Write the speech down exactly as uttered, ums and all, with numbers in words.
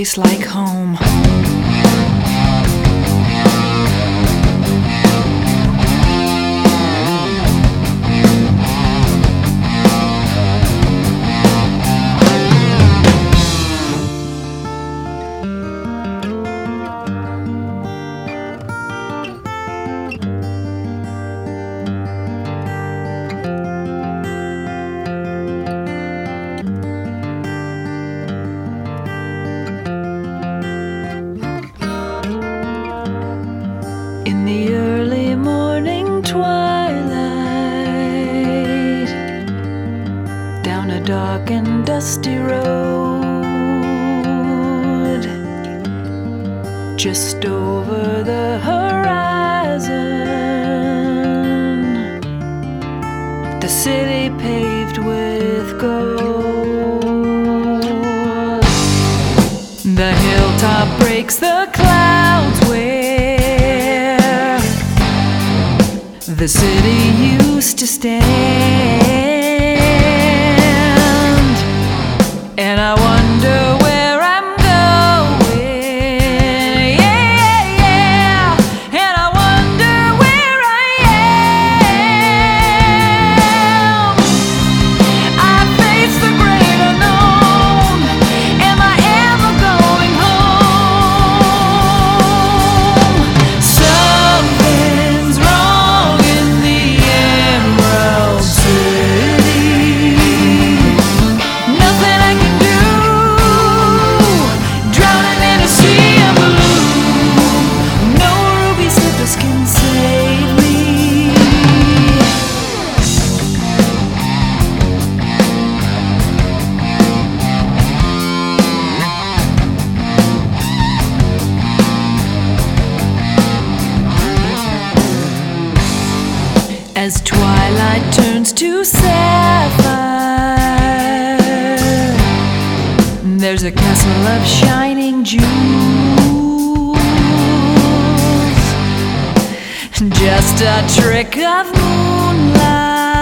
place like home. In the early morning twilight, down a dark and dusty road, just over the horizon, the city paved with gold. The hilltop breaks the clouds where the city used to stand, and I wonder where I'm going, yeah, yeah, and I wonder where I am. I face the great unknown. Am I ever going home? Something's wrong in the Emerald City. Nothing I can do, drowning in a sea of blue. No ruby slippers can save me. As twilight turns to sapphire, there's a castle of shining jewels, just a trick of moonlight.